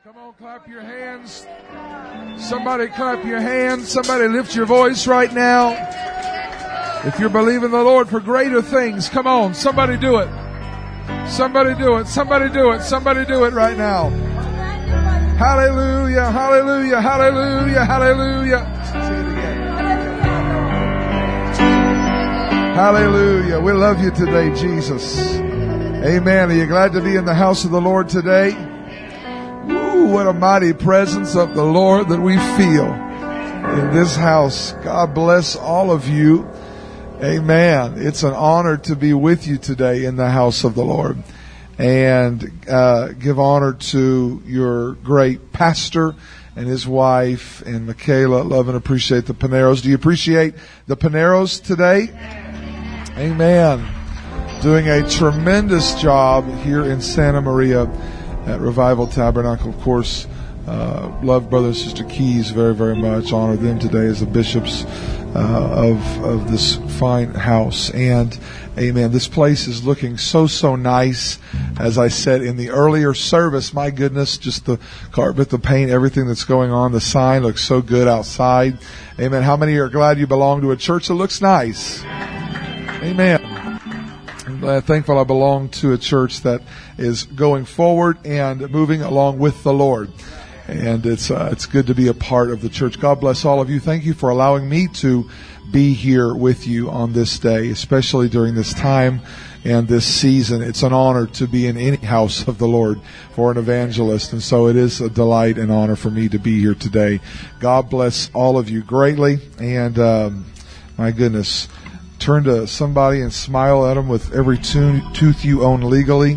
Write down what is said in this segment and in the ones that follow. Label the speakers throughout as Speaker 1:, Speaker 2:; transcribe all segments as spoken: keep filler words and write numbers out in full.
Speaker 1: Come on, clap your hands. Somebody clap your hands. Somebody lift your voice right now. If you're believing the Lord for greater things, come on, somebody do it. Somebody do it. Somebody do it. Somebody do it right now. Hallelujah, hallelujah, hallelujah, hallelujah. Sing it again. Hallelujah. We love you today, Jesus. Amen. Are you glad to be in the house of the Lord today? Ooh, what a mighty presence of the Lord that we feel in this house. God bless all of you. Amen. It's an honor to be with you today in the house of the Lord. And uh give honor to your great pastor and his wife and Michaela. Love and appreciate the Paneros. Do you appreciate the Paneros today? Amen. Doing a tremendous job here in Santa Maria at Revival Tabernacle. Of course, uh, love Brother and Sister Keys very, very much. Honor them today as the bishops uh, of of this fine house. And amen. This place is looking so, so nice. As I said in the earlier service, my goodness, just the carpet, the paint, everything that's going on. The sign looks so good outside. Amen. How many are glad you belong to a church that looks nice? Amen. I'm glad, thankful I belong to a church that is going forward and moving along with the Lord. And it's uh, it's good to be a part of the church. God bless all of you. Thank you for allowing me to be here with you on this day, especially during this time and this season. It's an honor to be in any house of the Lord for an evangelist. And so it is a delight and honor for me to be here today. God bless all of you greatly. And um, my goodness, turn to somebody and smile at them with every tooth you own legally.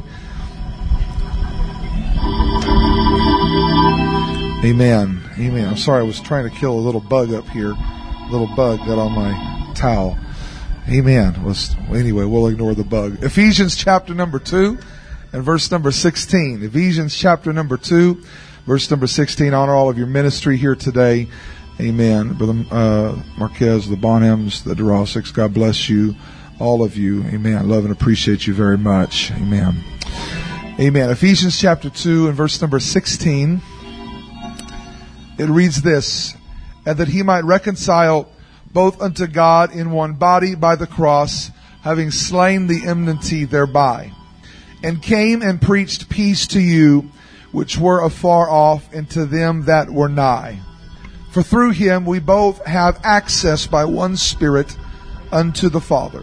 Speaker 1: Amen. Amen. I'm sorry, I was trying to kill a little bug up here. A little bug got on my towel. Amen. Was anyway, we'll ignore the bug. Ephesians chapter number two and verse number sixteen. Ephesians chapter number two, verse number sixteen. Honor all of your ministry here today. Amen. Brother uh, Marquez, the Bonhams, the DeRossics, God bless you, all of you. Amen. Love and appreciate you very much. Amen. Amen. Ephesians chapter two and verse number sixteen. It reads this, and that he might reconcile both unto God in one body by the cross, having slain the enmity thereby, and came and preached peace to you which were afar off, and to them that were nigh. For through him we both have access by one Spirit unto the Father.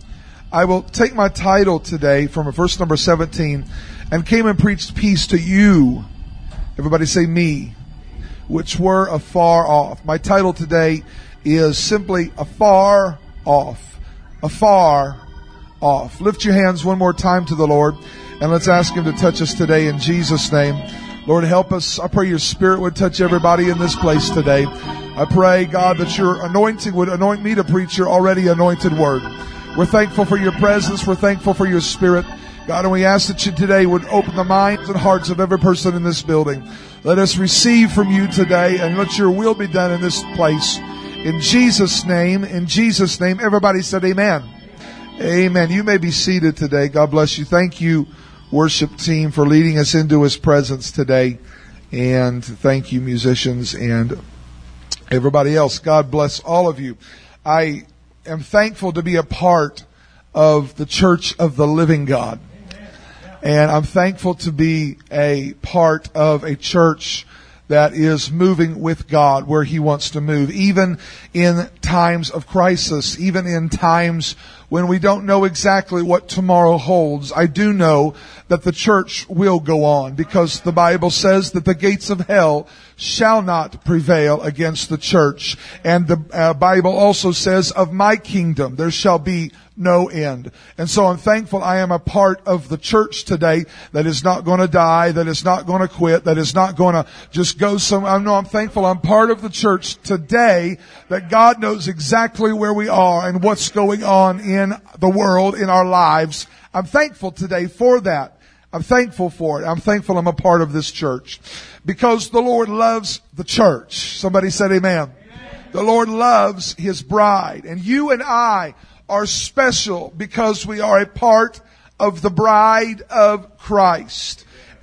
Speaker 1: I will take my title today from verse number seventeen, and came and preached peace to you. Everybody say me. Which were afar off. My title today is simply afar off. Afar off. Lift your hands one more time to the Lord, and let's ask him to touch us today in Jesus' name. Lord, help us. I pray your Spirit would touch everybody in this place today. I pray, God, that your anointing would anoint me to preach your already anointed word. We're thankful for your presence. We're thankful for your Spirit. God, and we ask that you today would open the minds and hearts of every person in this building. Let us receive from you today, and let your will be done in this place. In Jesus' name, in Jesus' name, everybody said amen. Amen. You may be seated today. God bless you. Thank you, worship team, for leading us into his presence today. And thank you, musicians, and everybody else. God bless all of you. I am thankful to be a part of the Church of the Living God. And I'm thankful to be a part of a church that is moving with God where he wants to move, even in times of crisis, even in times when we don't know exactly what tomorrow holds. I do know that the church will go on, because the Bible says that the gates of hell shall not prevail against the church. And the uh, Bible also says, of my kingdom there shall be no end. And so I'm thankful I am a part of the church today that is not going to die, that is not going to quit, that is not going to just go some. I know I'm thankful I'm part of the church today, that God knows exactly where we are and what's going on in the world, in our lives. I'm thankful today for that. I'm thankful for it. I'm thankful I'm a part of this church, because the Lord loves the church. Somebody said amen. Amen. The Lord loves his bride, and you and I are special because we are a part of the bride of Christ.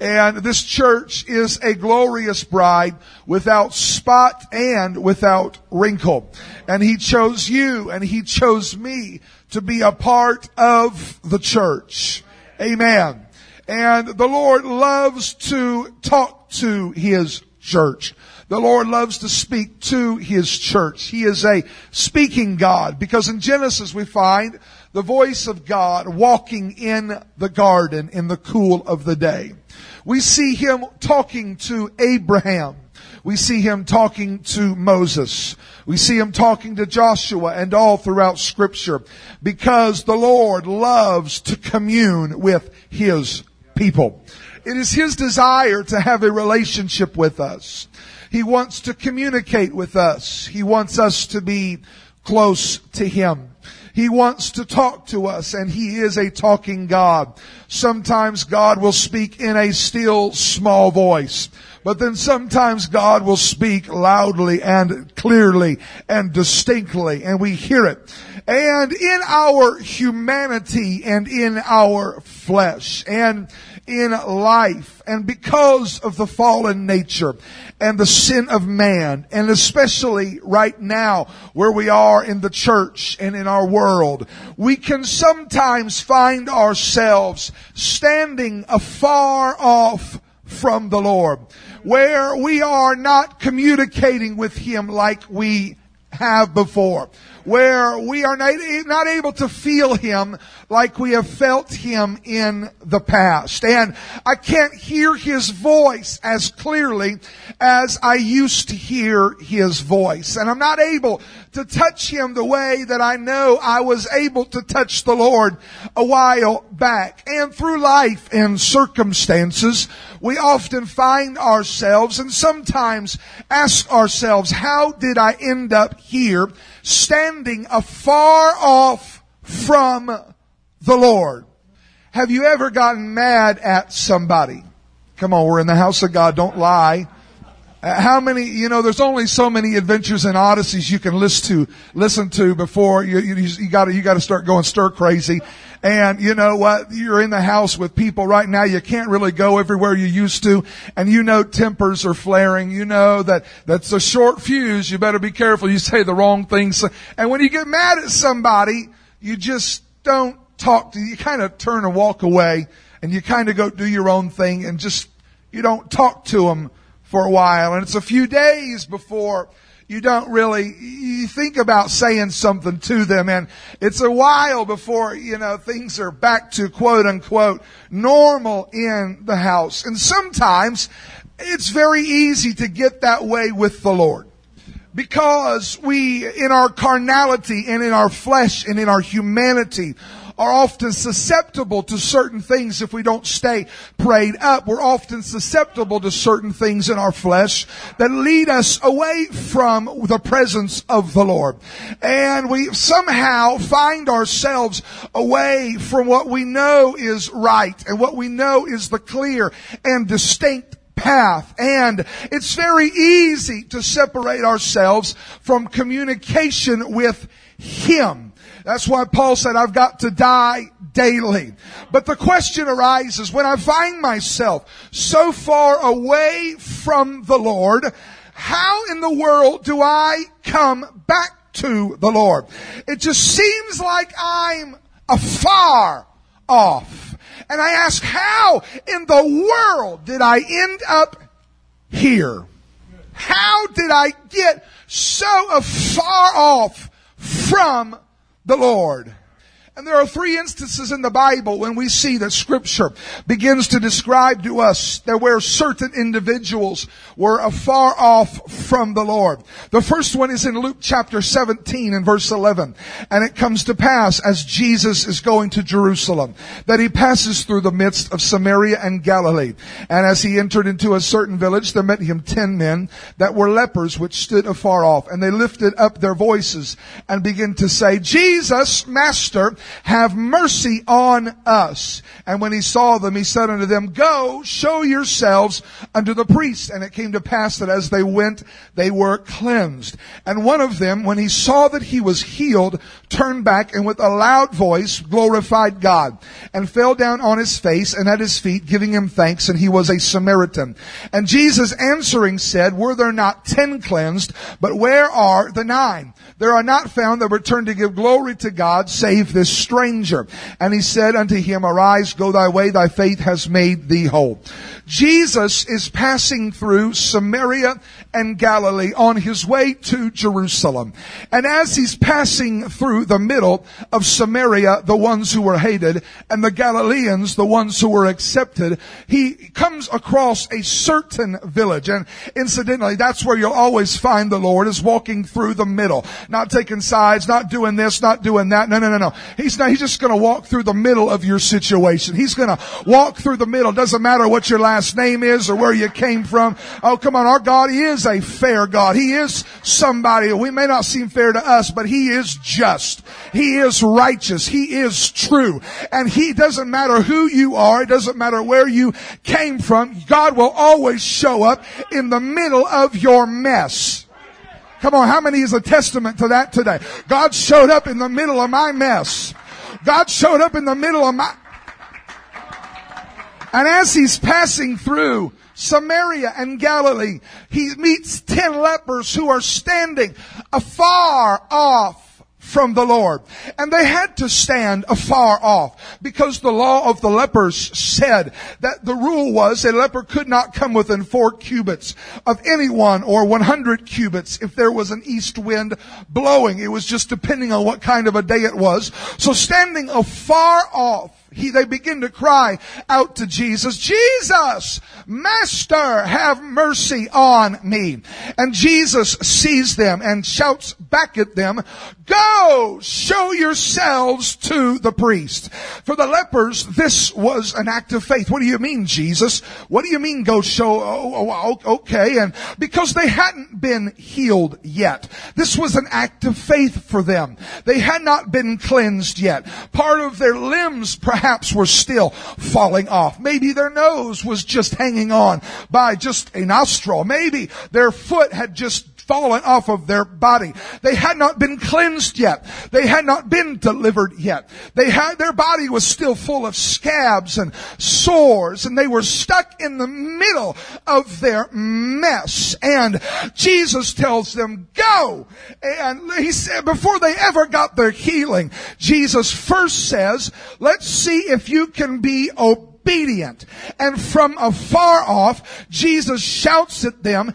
Speaker 1: And this church is a glorious bride without spot and without wrinkle. And He chose you and He chose me to be a part of the church. Amen. And the Lord loves to talk to His church. The Lord loves to speak to His church. He is a speaking God, because in Genesis we find the voice of God walking in the garden in the cool of the day. We see Him talking to Abraham. We see Him talking to Moses. We see Him talking to Joshua and all throughout Scripture, because the Lord loves to commune with His people. It is His desire to have a relationship with us. He wants to communicate with us. He wants us to be close to Him. He wants to talk to us, and He is a talking God. Sometimes God will speak in a still small voice, but then sometimes God will speak loudly and clearly and distinctly, and we hear it. And in our humanity and in our flesh and in life, and because of the fallen nature and the sin of man, and especially right now where we are in the church and in our world, we can sometimes find ourselves standing afar off from the Lord, where we are not communicating with Him like we have before, where we are not able to feel Him like we have felt Him in the past. And I can't hear His voice as clearly as I used to hear His voice. And I'm not able to touch Him the way that I know I was able to touch the Lord a while back. And through life and circumstances, we often find ourselves and sometimes ask ourselves, how did I end up here standing afar off from the Lord? Have you ever gotten mad at somebody? Come on, we're in the house of God. Don't lie. Uh, how many, you know, there's only so many adventures and odysseys you can listen to, listen to before you, you, you gotta, you gotta start going stir crazy. And you know what? You're in the house with people right now. You can't really go everywhere you used to. And you know tempers are flaring. You know that that's a short fuse. You better be careful. You say the wrong things. And when you get mad at somebody, you just don't talk to, you kind of turn and walk away, and you kind of go do your own thing, and just, you don't talk to them for a while. And it's a few days before you don't really, you think about saying something to them, and it's a while before, you know, things are back to quote unquote normal in the house. And sometimes it's very easy to get that way with the Lord, because we, in our carnality and in our flesh and in our humanity, are often susceptible to certain things if we don't stay prayed up. We're often susceptible to certain things in our flesh that lead us away from the presence of the Lord. And we somehow find ourselves away from what we know is right and what we know is the clear and distinct path. And it's very easy to separate ourselves from communication with Him. That's why Paul said, I've got to die daily. But the question arises, when I find myself so far away from the Lord, how in the world do I come back to the Lord? It just seems like I'm afar off. And I ask, how in the world did I end up here? How did I get so far off from the Lord? And there are three instances in the Bible when we see that Scripture begins to describe to us that where certain individuals were afar off from the Lord. The first one is in Luke chapter seventeen and verse eleven. And it comes to pass, as Jesus is going to Jerusalem, that He passes through the midst of Samaria and Galilee. And as He entered into a certain village, there met Him ten men that were lepers, which stood afar off. And they lifted up their voices and began to say, Jesus, Master, have mercy on us. And when he saw them, he said unto them, Go, show yourselves unto the priests. And it came to pass that as they went, they were cleansed. And one of them, when he saw that he was healed, turned back and with a loud voice glorified God, and fell down on his face and at his feet, giving him thanks. And he was a Samaritan. And Jesus answering said, Were there not ten cleansed? But where are the nine? There are not found that returned to give glory to God, save this stranger. And he said unto him, Arise, go thy way, thy faith has made thee whole. Jesus is passing through Samaria and Galilee on his way to Jerusalem. And as he's passing through the middle of Samaria, the ones who were hated, and the Galileans, the ones who were accepted, he comes across a certain village. And incidentally, that's where you'll always find the Lord, is walking through the middle. Not taking sides, not doing this, not doing that. No, no, no, no. He's not, he's just gonna walk through the middle of your situation. He's gonna walk through the middle. Doesn't matter what your last name is or where you came from. Oh, come on. Our God, He is a fair God. He is somebody, we may not seem fair to us, but He is just. He is righteous. He is true. And He doesn't matter who you are. It doesn't matter where you came from. God will always show up in the middle of your mess. Come on, how many is a testament to that today? God showed up in the middle of my mess. God showed up in the middle of my... And as He's passing through Samaria and Galilee, He meets ten lepers who are standing afar off from the Lord. And they had to stand afar off because the law of the lepers said that the rule was a leper could not come within four cubits of anyone, or one hundred cubits if there was an east wind blowing. It was just depending on what kind of a day it was. So standing afar off, He, they begin to cry out to Jesus, Jesus, Master, have mercy on me. And Jesus sees them and shouts back at them, Go, show yourselves to the priest. For the lepers, this was an act of faith. What do you mean, Jesus? What do you mean, go show? Oh, oh, okay. And because they hadn't been healed yet, this was an act of faith for them. They had not been cleansed yet. Part of their limbs, perhaps, were still falling off. Maybe their nose was just hanging on by just a nostril. Maybe their foot had just fallen off of their body. They had not been cleansed yet. They had not been delivered yet. They had, their body was still full of scabs and sores, and they were stuck in the middle of their mess. And Jesus tells them, Go! And He said, before they ever got their healing, Jesus first says, let's see if you can be obedient. Obedient. And from afar off, Jesus shouts at them,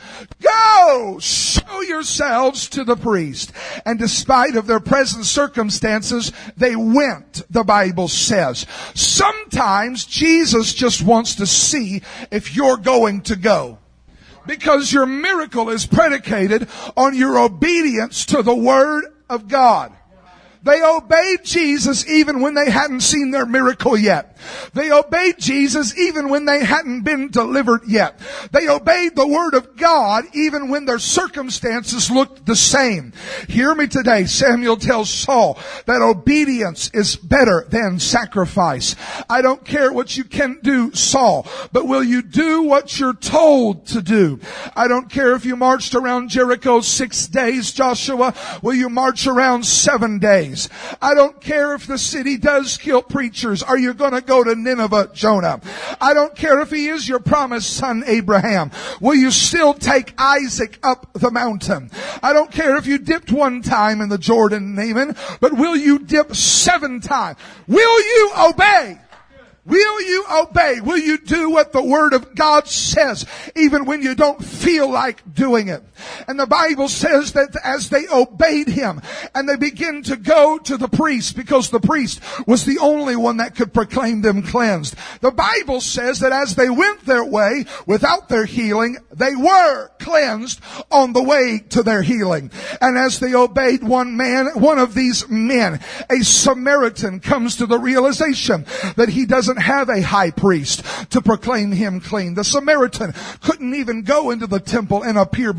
Speaker 1: Go! Show yourselves to the priest. And despite of their present circumstances, they went, the Bible says. Sometimes Jesus just wants to see if you're going to go. Because your miracle is predicated on your obedience to the Word of God. They obeyed Jesus even when they hadn't seen their miracle yet. They obeyed Jesus even when they hadn't been delivered yet. They obeyed the Word of God even when their circumstances looked the same. Hear me today. Samuel tells Saul that obedience is better than sacrifice. I don't care what you can do, Saul, but will you do what you're told to do? I don't care if you marched around Jericho six days, Joshua. Will you march around seven days? I don't care if the city does kill preachers. Are you going to go to Nineveh, Jonah? I don't care if he is your promised son, Abraham. Will you still take Isaac up the mountain? I don't care if you dipped one time in the Jordan, Naaman, but will you dip seven times? Will you obey? Will you obey? Will you do what the Word of God says, even when you don't feel like doing it? And the Bible says that as they obeyed Him and they begin to go to the priest, because the priest was the only one that could proclaim them cleansed. The Bible says that as they went their way without their healing, they were cleansed on the way to their healing. And as they obeyed one man, one of these men, a Samaritan, comes to the realization that he doesn't have a high priest to proclaim him clean. The Samaritan couldn't even go into the temple and appear before the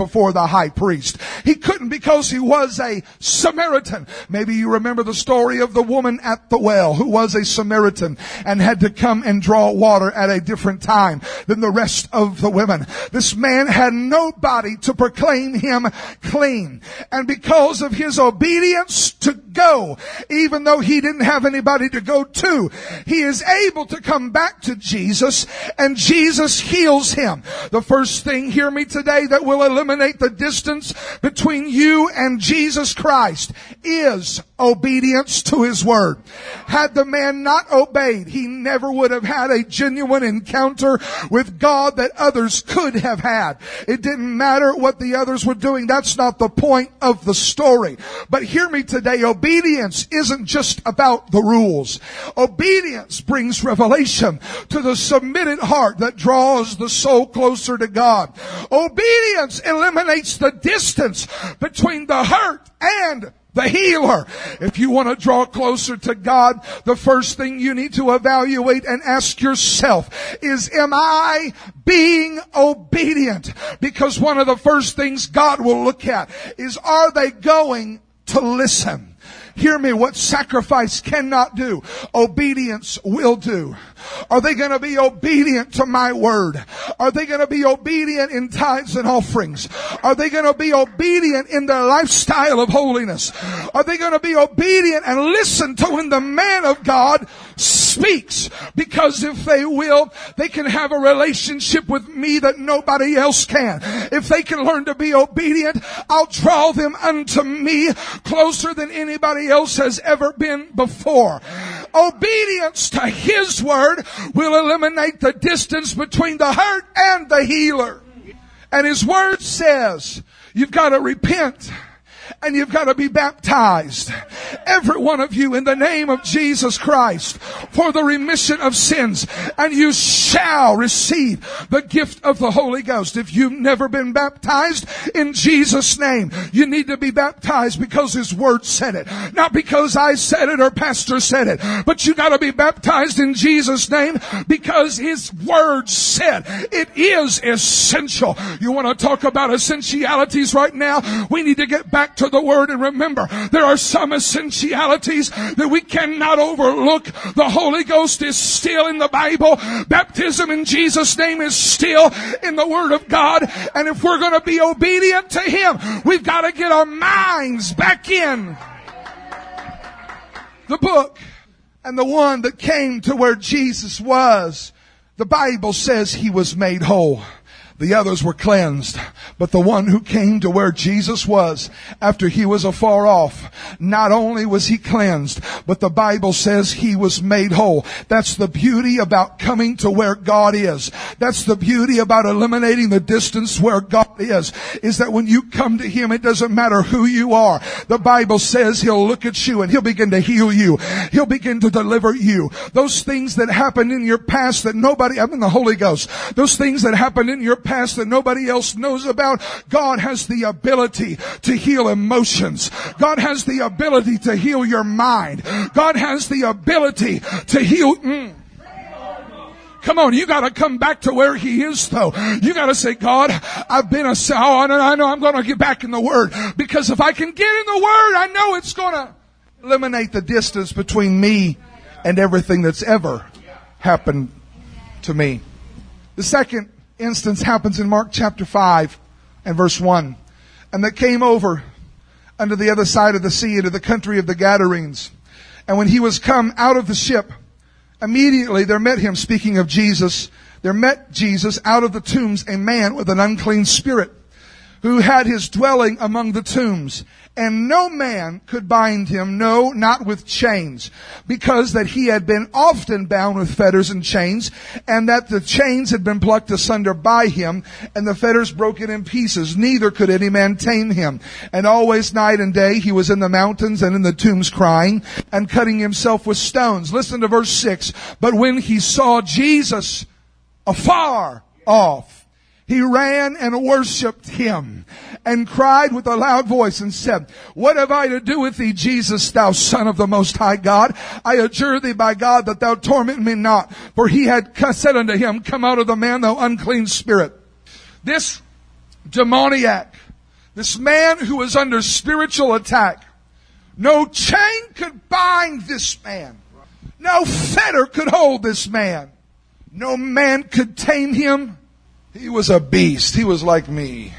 Speaker 1: high priest. He couldn't because he was a Samaritan. Maybe you remember the story of the woman at the well who was a Samaritan and had to come and draw water at a different time than the rest of the women. This man had nobody to proclaim him clean. And because of his obedience to go, even though he didn't have anybody to go to, he is able to come back to Jesus, and Jesus heals him. The first thing, hear me today, that will eliminate the distance between you and Jesus Christ is obedience to His Word. Had the man not obeyed, he never would have had a genuine encounter with God that others could have had. It didn't matter what the others were doing. That's not the point of the story. But hear me today, obedience isn't just about the rules. Obedience brings revelation to the submitted heart that draws the soul closer to God. Obedience eliminates the distance between the hurt and the healer. If you want to draw closer to God, the first thing you need to evaluate and ask yourself is, am I being obedient? Because one of the first things God will look at is, are they going to listen? Hear me, what sacrifice cannot do, obedience will do. Are they going to be obedient to my word? Are they going to be obedient in tithes and offerings? Are they going to be obedient in their lifestyle of holiness? Are they going to be obedient and listen to when the man of God speaks? Because if they will, they can have a relationship with me that nobody else can. If they can learn to be obedient, I'll draw them unto me closer than anybody else has ever been before. Obedience to His word will eliminate the distance between the hurt and the healer. And His word says, you've got to repent and you've got to be baptized, every one of you, in the name of Jesus Christ for the remission of sins, and you shall receive the gift of the Holy Ghost. If you've never been baptized in Jesus' name, you need to be baptized because His word said it, not because I said it or pastor said it, but you got to be baptized in Jesus' name because His word said it is essential. You want to talk about essentialities right now? We need to get back to the Word and remember, there are some essentialities that we cannot overlook. The Holy Ghost is still in the Bible. Baptism in Jesus' name is still in the Word of God. And if we're going to be obedient to Him, we've got to get our minds back in the book. And the one that came to where Jesus was, the Bible says He was made whole. The others were cleansed, but the one who came to where Jesus was after He was afar off, not only was He cleansed, but the Bible says He was made whole. That's the beauty about coming to where God is. That's the beauty about eliminating the distance where God is, is that when you come to Him, it doesn't matter who you are. The Bible says He'll look at you and He'll begin to heal you. He'll begin to deliver you. Those things that happened in your past that nobody, I'm in the Holy Ghost, those things that happened in your past past that nobody else knows about, God has the ability to heal emotions. God has the ability to heal your mind. God has the ability to heal. Mm. Come on, you gotta come back to where He is though. You gotta say, God, I've been a, oh, I know I'm gonna get back in the Word. Because if I can get in the Word, I know it's gonna eliminate the distance between me and everything that's ever happened to me. The second instance happens in Mark chapter five and verse one. And they came over unto the other side of the sea into the country of the Gadarenes. And when He was come out of the ship, immediately there met Him, speaking of Jesus, there met Jesus out of the tombs a man with an unclean spirit, who had his dwelling among the tombs. And no man could bind him, no, not with chains, because that he had been often bound with fetters and chains, and that the chains had been plucked asunder by him, and the fetters broken in pieces. Neither could any man tame him. And always night and day he was in the mountains and in the tombs crying, and cutting himself with stones. Listen to verse six. But when he saw Jesus afar off, he ran and worshipped Him, and cried with a loud voice and said, What have I to do with thee, Jesus, thou Son of the Most High God? I adjure thee by God that thou torment me not. For he had said unto him, Come out of the man, thou unclean spirit. This demoniac This man who was under spiritual attack. No chain could bind this man. No fetter could hold this man. No man could tame him. He was a beast. He was like me.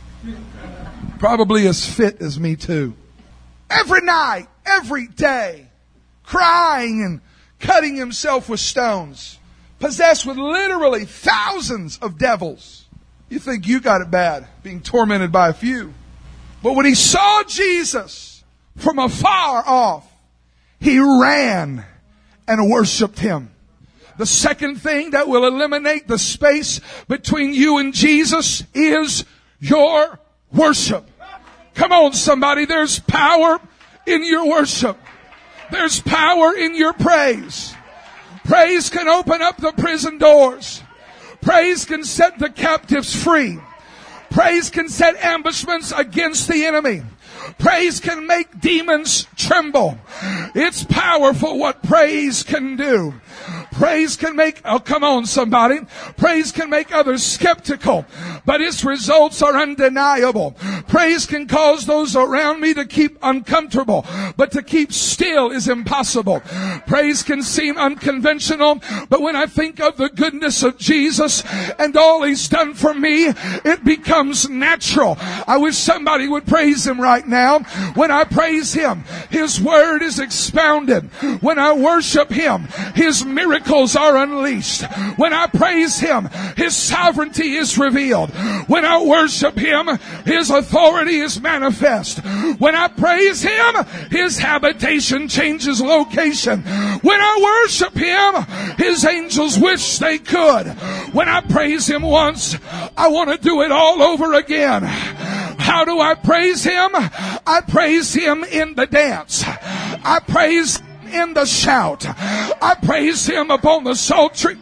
Speaker 1: Probably as fit as me too. Every night, every day, crying and cutting himself with stones. Possessed with literally thousands of devils. You think you got it bad, being tormented by a few. But when he saw Jesus from afar off, he ran and worshiped him. The second thing that will eliminate the space between you and Jesus is your worship. Come on, somebody. There's power in your worship. There's power in your praise. Praise can open up the prison doors. Praise can set the captives free. Praise can set ambushments against the enemy. Praise can make demons tremble. It's powerful what praise can do. Praise can make, oh come on somebody, praise can make others skeptical, but its results are undeniable. Praise can cause those around me to keep uncomfortable, but to keep still is impossible. Praise can seem unconventional, but when I think of the goodness of Jesus and all He's done for me, it becomes natural. I wish somebody would praise Him right now. When I praise Him, His Word is expounded. When I worship Him, His miracles are unleashed. When I praise Him, His sovereignty is revealed. When I worship Him, His authority is manifest. When I praise Him, His habitation changes location. When I worship Him, His angels wish they could. When I praise Him once, I want to do it all over again. How do I praise Him? I praise Him in the dance. I praise in the shout. I praise Him upon the sultry.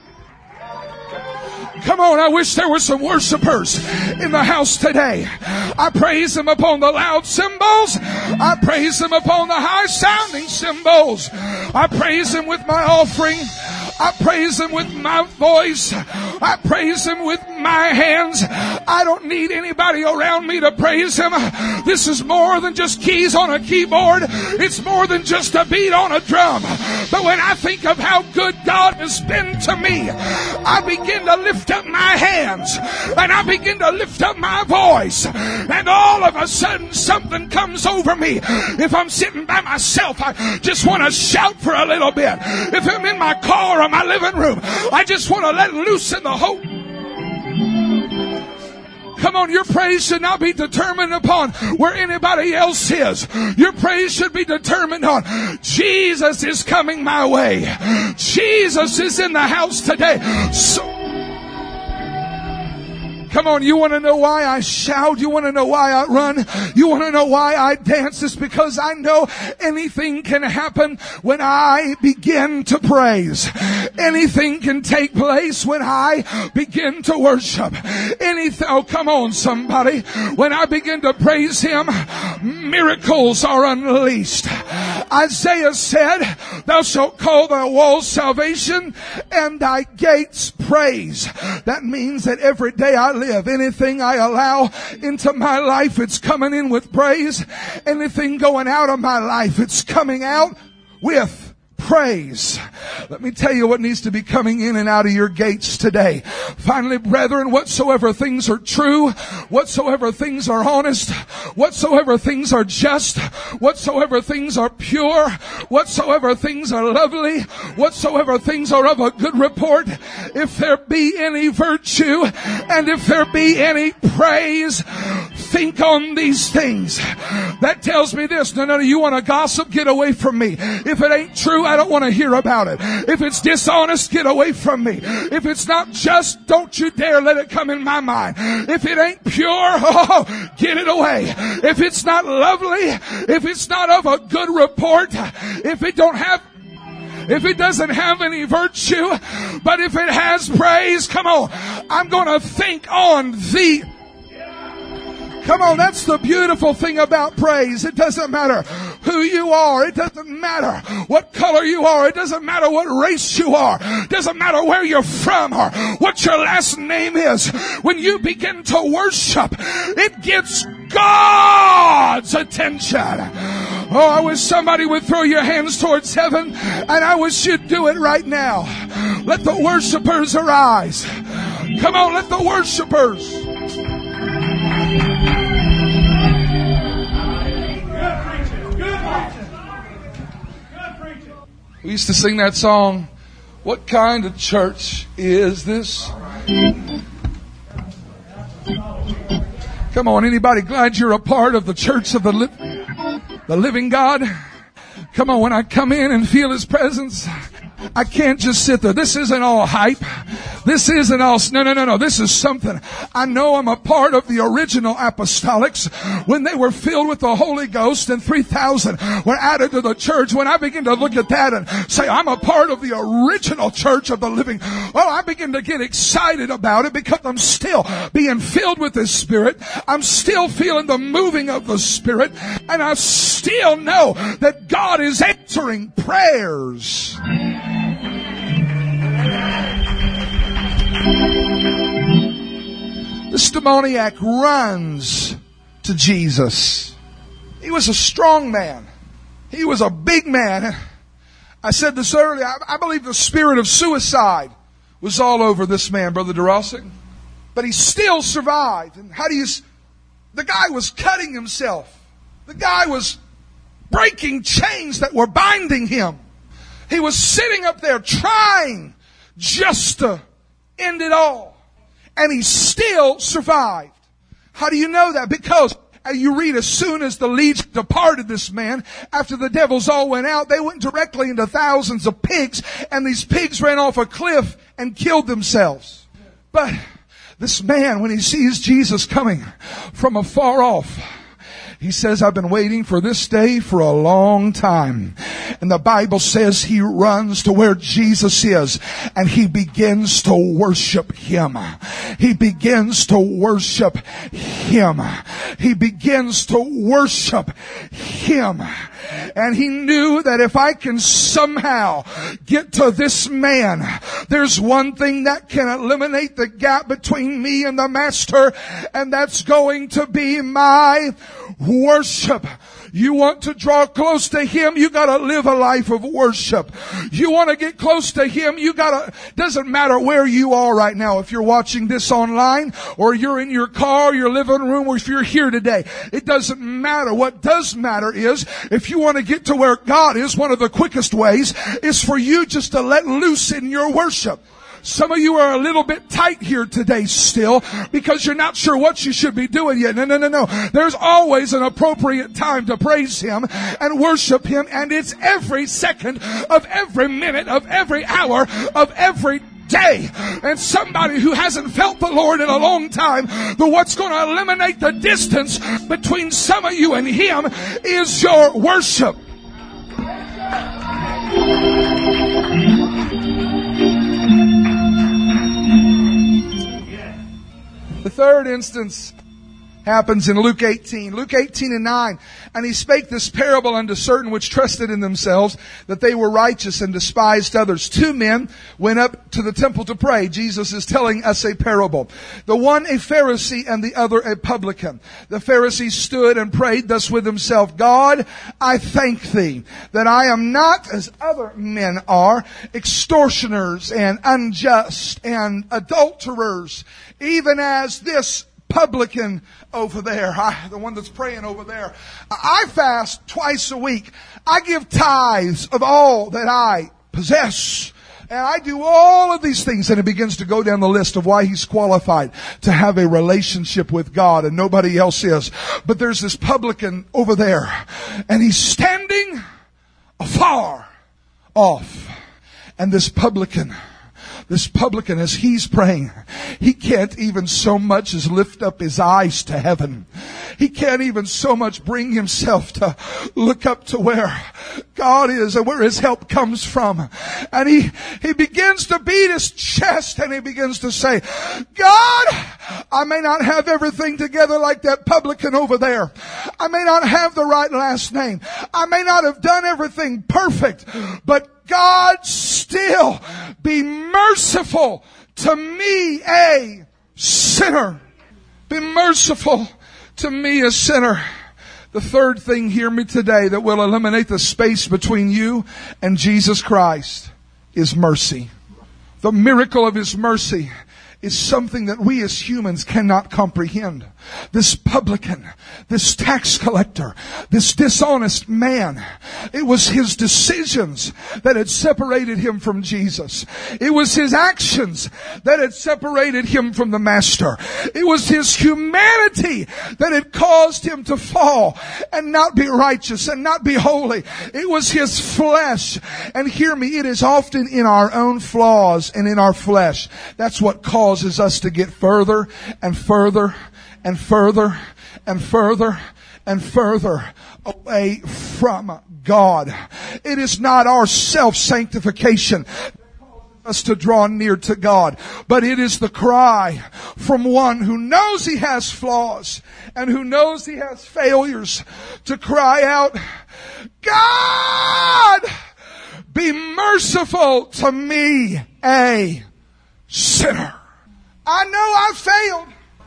Speaker 1: Come on, I wish there were some worshipers in the house today. I praise Him upon the loud cymbals. I praise Him upon the high sounding cymbals. I praise Him with my offering. I praise Him with my voice. I praise Him with my hands. I don't need anybody around me to praise Him. This is more than just keys on a keyboard. It's more than just a beat on a drum. But when I think of how good God has been to me, I begin to lift up my hands and I begin to lift up my voice, and all of a sudden something comes over me. If I'm sitting by myself, I just want to shout for a little bit. If I'm in my car or my living room, I just want to let loose in the hope. Come on, your praise should not be determined upon where anybody else is. Your praise should be determined on Jesus is coming my way. Jesus is in the house today. So, come on, you want to know why I shout? You want to know why I run? You want to know why I dance? It's because I know anything can happen when I begin to praise. Anything can take place when I begin to worship. Anything, oh come on somebody. When I begin to praise Him, miracles are unleashed. Isaiah said, thou shalt call thy walls salvation and thy gates praise. That means that every day I live, anything I allow into my life, it's coming in with praise. Anything going out of my life, it's coming out with praise. Let me tell you what needs to be coming in and out of your gates today. Finally, brethren, whatsoever things are true, whatsoever things are honest, whatsoever things are just, whatsoever things are pure, whatsoever things are lovely, whatsoever things are of a good report, if there be any virtue and if there be any praise, think on these things. That tells me this. No, no, no, you want to gossip? Get away from me. If it ain't true, I don't want to hear about it. If it's dishonest, get away from me. If it's not just, don't you dare let it come in my mind. If it ain't pure, oh, get it away. If it's not lovely, if it's not of a good report, if it don't have If it doesn't have any virtue, but if it has praise, come on, I'm going to think on thee. Come on, that's the beautiful thing about praise. It doesn't matter who you are. It doesn't matter what color you are. It doesn't matter what race you are. It doesn't matter where you're from or what your last name is. When you begin to worship, it gets
Speaker 2: God's attention. Oh, I wish somebody would throw your hands towards heaven, and I wish you'd do it right now. Let the worshipers arise. Come on, let the worshipers. We used to sing that song, "What kind of church is this?" Come on, anybody glad you're a part of the church of the, li- the living God? Come on, when I come in and feel His presence, I can't just sit there. This isn't all hype. This isn't all, no, no, no, no. This is something. I know I'm a part of the original apostolics when they were filled with the Holy Ghost and three thousand were added to the church. When I begin to look at that and say, I'm a part of the original church of the living, well, I begin to get excited about it because I'm still being filled with the Spirit. I'm still feeling the moving of the Spirit. And I still know that God is answering prayers. This demoniac runs to Jesus. He was a strong man. He was a big man. I said this earlier. I, I believe the spirit of suicide was all over this man, Brother DeRossi. But he still survived. And how do you... The guy was cutting himself. The guy was breaking chains that were binding him. He was sitting up there trying just to end it all. And he still survived. How do you know that? Because you read, as soon as the legion departed this man, after the devils all went out, they went directly into thousands of pigs, and these pigs ran off a cliff and killed themselves. But this man, when he sees Jesus coming from afar off, he says, I've been waiting for this day for a long time. And the Bible says he runs to where Jesus is and he begins to worship Him. He begins to worship Him. He begins to worship Him. And he knew that if I can somehow get to this man, there's one thing that can eliminate the gap between me and the Master, and that's going to be my worship. You want to draw close to Him, you gotta live a life of worship. You want to get close to Him, you gotta, doesn't matter where you are right now. If you're watching this online, or you're in your car, your living room, or if you're here today, it doesn't matter. What does matter is, if you want to get to where God is, one of the quickest ways is for you just to let loose in your worship. Some of you are a little bit tight here today still because you're not sure what you should be doing yet. No, no, no, no. There's always an appropriate time to praise Him and worship Him, and it's every second of every minute of every hour of every day. And somebody who hasn't felt the Lord in a long time, the what's going to eliminate the distance between some of you and Him is your worship. The third instance happens in Luke eighteen. Luke eighteen and nine. And He spake this parable unto certain which trusted in themselves that they were righteous and despised others. Two men went up to the temple to pray. Jesus is telling us a parable. The one a Pharisee and the other a publican. The Pharisee stood and prayed thus with himself, God, I thank Thee that I am not as other men are, extortioners and unjust and adulterers, even as this publican over there, I, the one that's praying over there. I fast twice a week. I give tithes of all that I possess. And I do all of these things. And it begins to go down the list of why he's qualified to have a relationship with God and nobody else is. But there's this publican over there, and he's standing afar off. And this publican This publican, as he's praying, he can't even so much as lift up his eyes to heaven. He can't even so much bring himself to look up to where God is and where his help comes from. And he, he begins to beat his chest and he begins to say, God, I may not have everything together like that publican over there. I may not have the right last name. I may not have done everything perfect, but God, still be merciful to me, a sinner. Be merciful To me, a sinner. The third thing, hear me today, that will eliminate the space between you and Jesus Christ is mercy. The miracle of His mercy is something that we as humans cannot comprehend. This publican, this tax collector, this dishonest man, it was his decisions that had separated him from Jesus. It was his actions that had separated him from the Master. It was his humanity that had caused him to fall and not be righteous and not be holy. It was his flesh. And hear me, it is often in our own flaws and in our flesh. That's what causes us to get further and further and further and further and further away from God. It is not our self-sanctification that causes us to draw near to God, but it is the cry from one who knows he has flaws and who knows he has failures to cry out, God, be merciful to me, a sinner. I know I failed.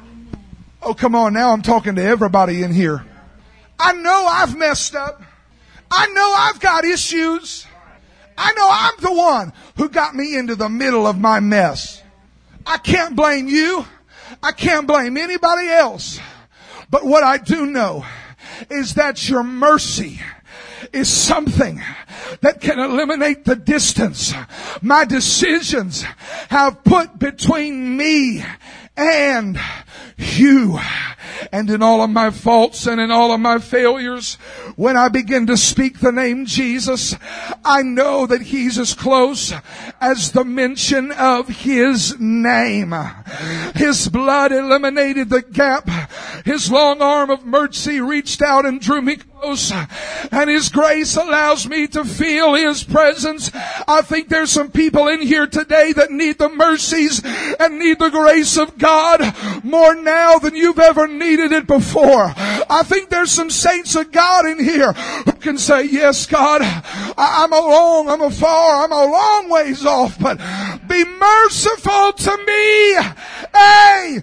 Speaker 2: Oh, come on, now I'm talking to everybody in here. I know I've messed up. I know I've got issues. I know I'm the one who got me into the middle of my mess. I can't blame you. I can't blame anybody else. But what I do know is that your mercy is something that can eliminate the distance my decisions have put between me and you. And in all of my faults and in all of my failures, when I begin to speak the name Jesus, I know that He's as close as the mention of His name. His blood eliminated the gap. His long arm of mercy reached out and drew me close. And His grace allows me to feel His presence. I think there's some people in here today that need the mercies and need the grace of God more now than you've ever needed it before. I think there's some saints of God in here who can say, yes, God, I, I'm a long, I'm a far, I'm a long ways off, but be merciful to me, a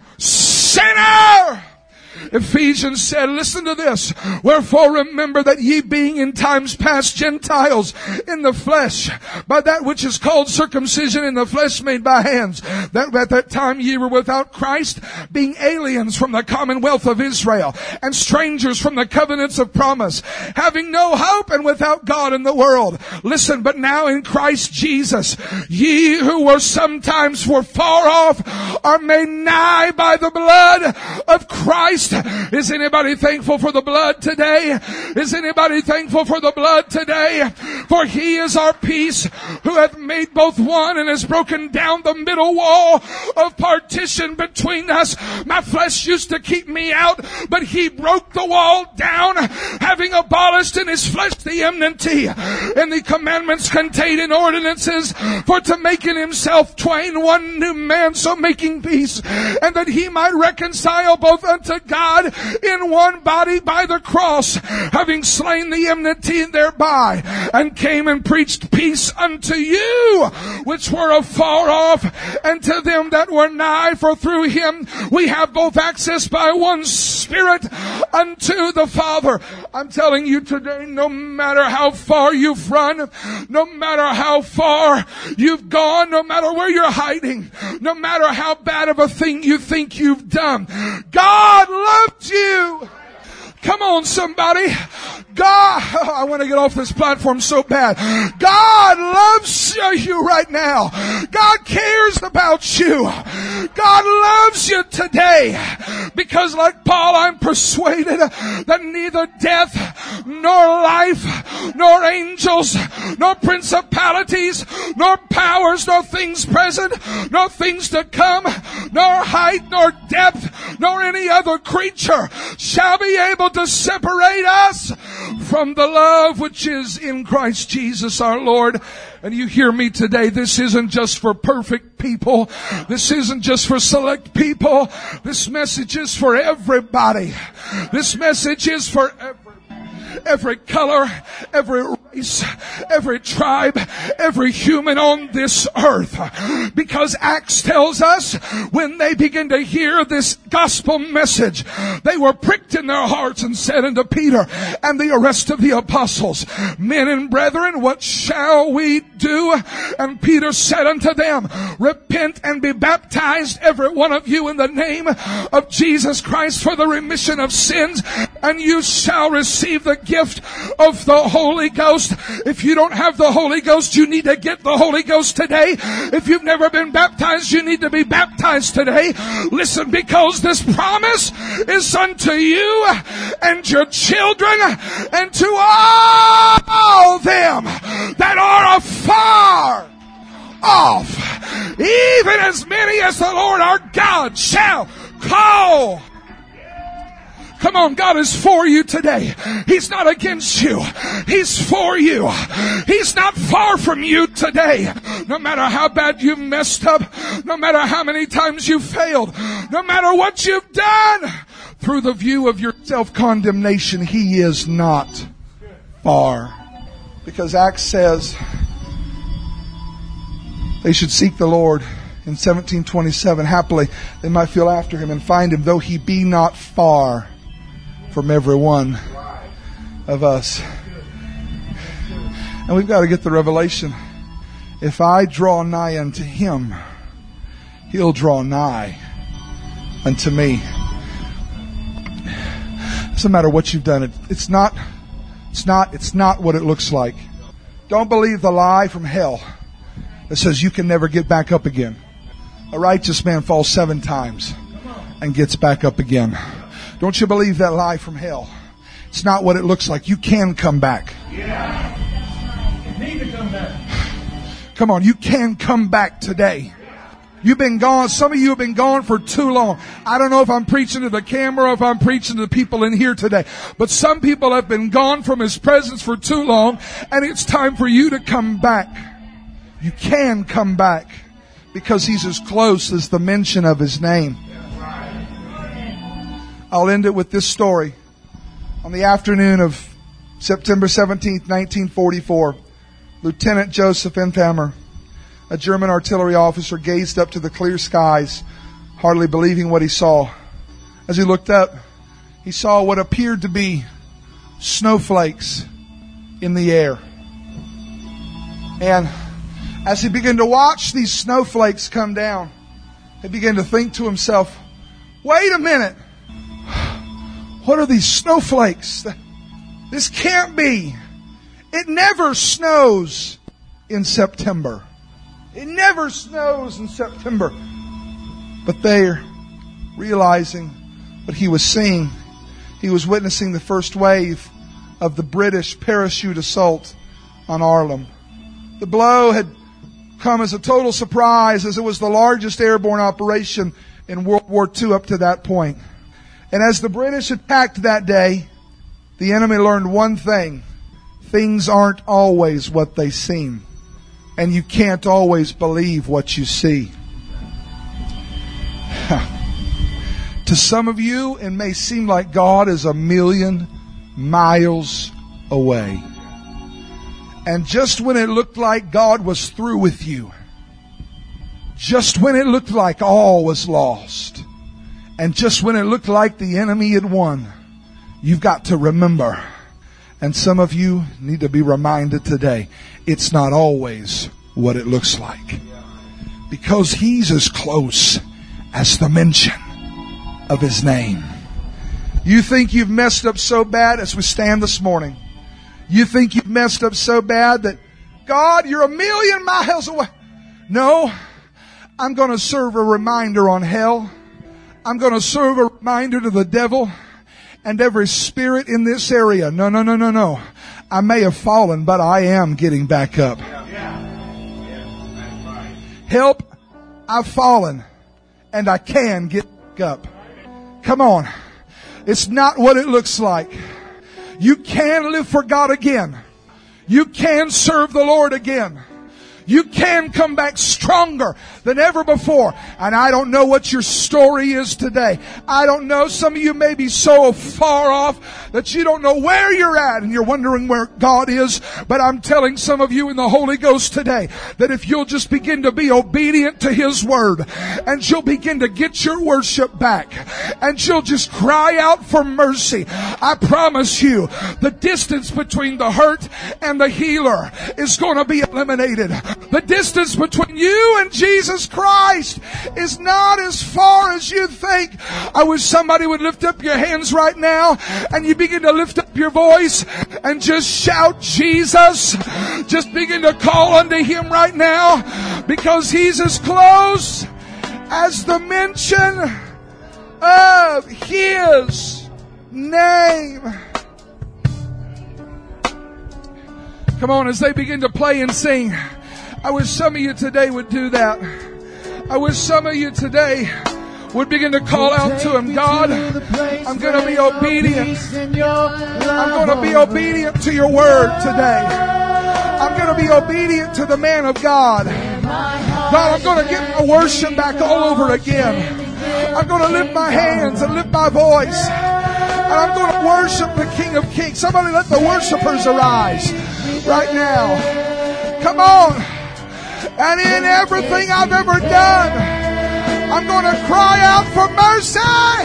Speaker 2: sinner. Ephesians said, listen to this, wherefore remember that ye being in times past Gentiles in the flesh, by that which is called circumcision in the flesh made by hands, that at that time ye were without Christ, being aliens from the commonwealth of Israel, and strangers from the covenants of promise, having no hope and without God in the world. Listen, but now in Christ Jesus, ye who were sometimes were far off are made nigh by the blood of Christ. Is anybody thankful for the blood today? Is anybody thankful for the blood today? For He is our peace, who hath made both one and has broken down the middle wall of partition between us. My flesh used to keep me out, but He broke the wall down, having abolished in His flesh the enmity and the commandments contained in ordinances, for to make in Himself twain one new man, so making peace, and that He might reconcile both unto God in one body by the cross, having slain the enmity thereby, and came and preached peace unto you which were afar off, and to them that were nigh, for through Him we have both access by one Spirit unto the Father. I'm telling you today, no matter how far you've run, no matter how far you've gone, no matter where you're hiding, no matter how bad of a thing you think you've done, God loves you. Come on, somebody. God, oh, I want to get off this platform so bad. God loves you right now. God cares about you. God loves you today. Because like Paul, I'm persuaded that neither death, nor life, nor angels, nor principalities, nor powers, nor things present, nor things to come, nor height, nor depth, nor any other creature shall be able to separate us from the love which is in Christ Jesus our Lord. And you hear me today, this isn't just for perfect people. This isn't just for select people. This message is for everybody. This message is for everybody. every color, every race, every tribe, every human on this earth. Because Acts tells us when they begin to hear this gospel message, they were pricked in their hearts and said unto Peter and the rest of the apostles, men and brethren, what shall we do? And Peter said unto them, repent and be baptized every one of you in the name of Jesus Christ for the remission of sins, and you shall receive the gift of the Holy Ghost. If you don't have the Holy Ghost, you need to get the Holy Ghost today. If you've never been baptized, you need to be baptized today. Listen, because this promise is unto you and your children and to all them that are afar off, even as many as the Lord our God shall call. Come on, God is for you today. He's not against you. He's for you. He's not far from you today. No matter how bad you've messed up, no matter how many times you've failed, no matter what you've done, through the view of your self-condemnation, He is not far. Because Acts says they should seek the Lord in seventeen twenty-seven. Happily, they might feel after Him and find Him, though He be not far from every one of us. And we've got to get the revelation. If I draw nigh unto Him, He'll draw nigh unto me. It doesn't matter what you've done. It, it's not, it's not, it's not what it looks like. Don't believe the lie from hell that says you can never get back up again. A righteous man falls seven times and gets back up again. Don't you believe that lie from hell? It's not what it looks like. You can come back.
Speaker 3: Yeah. You need to come back.
Speaker 2: Come on, you can come back today. You've been gone. Some of you have been gone for too long. I don't know if I'm preaching to the camera or if I'm preaching to the people in here today. But some people have been gone from His presence for too long, and it's time for you to come back. You can come back because He's as close as the mention of His name. I'll end it with this story. On the afternoon of September seventeenth, nineteen forty-four, Lieutenant Joseph Enthammer, a German artillery officer, gazed up to the clear skies, hardly believing what he saw. As he looked up, he saw what appeared to be snowflakes in the air. And as he began to watch these snowflakes come down, he began to think to himself, wait a minute. What are these snowflakes? This can't be. It never snows in September. It never snows in September. But they're realizing what he was seeing. He was witnessing the first wave of the British parachute assault on Arnhem. The blow had come as a total surprise, as it was the largest airborne operation in World War Two up to that point. And as the British attacked that day, the enemy learned one thing. Things aren't always what they seem. And you can't always believe what you see. To some of you, it may seem like God is a million miles away. And just when it looked like God was through with you, just when it looked like all was lost, and just when it looked like the enemy had won, you've got to remember. And some of you need to be reminded today, it's not always what it looks like. Because He's as close as the mention of His name. You think you've messed up so bad as we stand this morning. You think you've messed up so bad that, God, you're a million miles away. No, I'm going to serve a reminder on hell. I'm going to serve a reminder to the devil and every spirit in this area. No, no, no, no, no. I may have fallen, but I am getting back up. Help, I've fallen, and I can get back up. Come on. It's not what it looks like. You can live for God again. You can serve the Lord again. You can come back stronger than ever before. And I don't know what your story is today. I don't know. Some of you may be so far off that you don't know where you're at and you're wondering where God is. But I'm telling some of you in the Holy Ghost today that if you'll just begin to be obedient to His Word, and you'll begin to get your worship back, and you'll just cry out for mercy, I promise you the distance between the hurt and the healer is going to be eliminated. The distance between you and Jesus Christ is not as far as you think. I wish somebody would lift up your hands right now and you begin to lift up your voice and just shout Jesus. Just begin to call unto Him right now, because He's as close as the mention of His name. Come on, as they begin to play and sing, I wish some of you today would do that. I wish some of you today would begin to call out to Him. God, I'm going to be obedient. I'm going to be obedient to your word today. I'm going to be obedient to the man of God. God, I'm going to get my worship back all over again. I'm going to lift my hands and lift my voice. And I'm going to worship the King of Kings. Somebody let the worshipers arise right now. Come on. And in everything I've ever done, I'm going to cry out for mercy.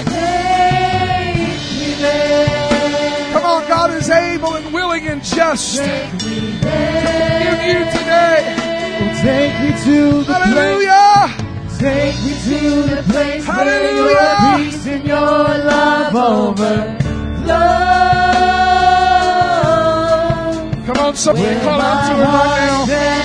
Speaker 2: Come on, God is able and willing and just to forgive you today.
Speaker 4: Take me to the
Speaker 2: Hallelujah.
Speaker 4: place. Take me to the place
Speaker 2: Hallelujah.
Speaker 4: where your peace and your love overflow.
Speaker 2: Come on, somebody call out to Him right now.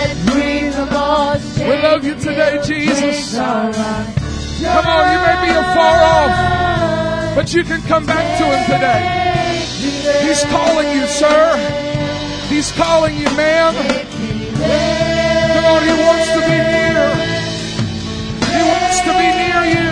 Speaker 2: We love you today, Jesus. Come on, you may be afar off, but you can come back to Him today. He's calling you, sir. He's calling you, ma'am. Come on, He wants to be near. He wants to be near you.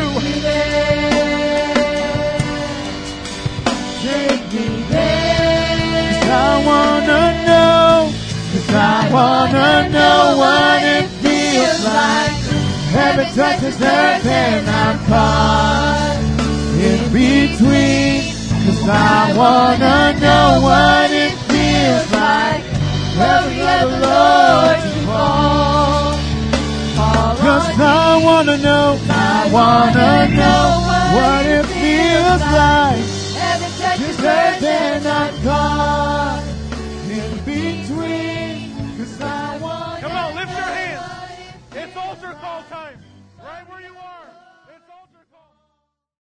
Speaker 4: I wanna know, 'cause I wanna know what it feels like. Heaven touches earth and I'm caught in between. 'Cause I wanna know what it feels like. Heaven let the Lord fall. 'Cause I wanna know, I wanna know what it feels like. Heaven touches earth and I'm caught in between. 'Cause I wanna.
Speaker 3: Come on, lift your hands. It's altar call time. Right where you are.